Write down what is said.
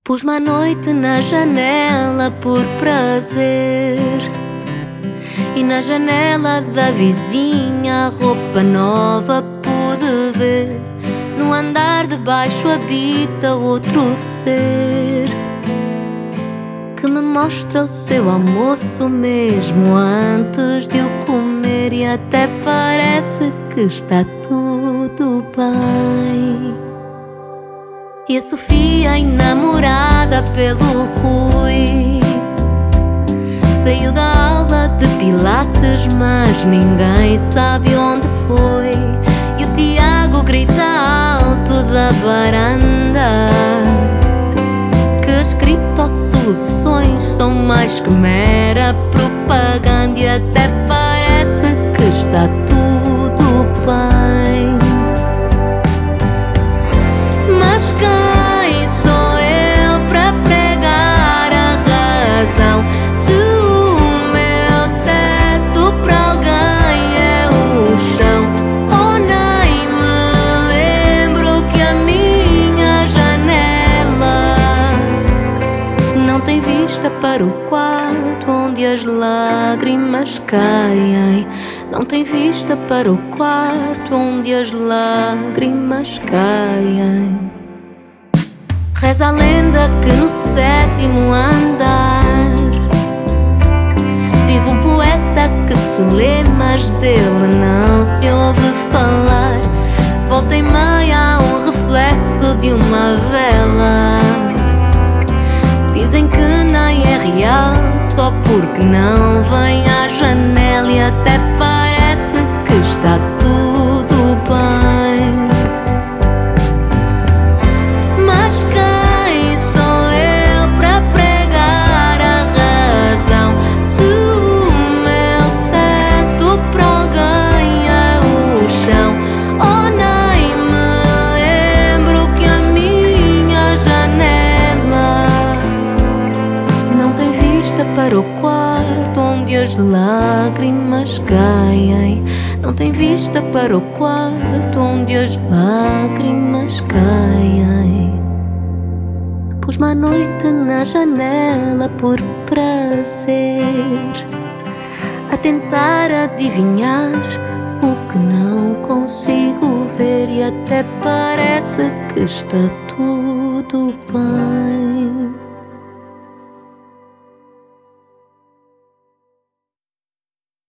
Pus-me à noite na janela por prazer, e na janela da vizinha a roupa nova pude ver. No andar de baixo habita outro ser que me mostra o seu almoço mesmo antes de o comer, e até parece que está tudo bem. E a Sofia, enamorada pelo Rui, saiu da aula de pilates, mas ninguém sabe onde foi. E o Tiago grita alto da varanda que as criptossoluções são mais que mera propaganda, e até parece que está tudo bem. Mas quem sou eu para pregar a razão, se o meu teto para alguém é o chão? Ou nem me lembro que a minha janela não tem vista para o quarto onde as lágrimas caem. Não tem vista para o quarto onde as lágrimas caem. Reza a lenda que no sétimo andar vive um poeta que se lê, mas dele não se ouve falar. Volta e meia há um reflexo de uma vela. Dizem que nem é real só porque não vem à janela, e até parece que está tudo bem. Mas quem sou eu para pregar a razão, se o meu teto para alguém é o chão? Ou nem me lembro que a minha janela não tem vista para o quarto onde as lágrimas caem. Não tem vista para o quarto onde as lágrimas caem. Pus-me à noite na janela por prazer, a tentar adivinhar o que não consigo ver, e até parece que está tudo bem.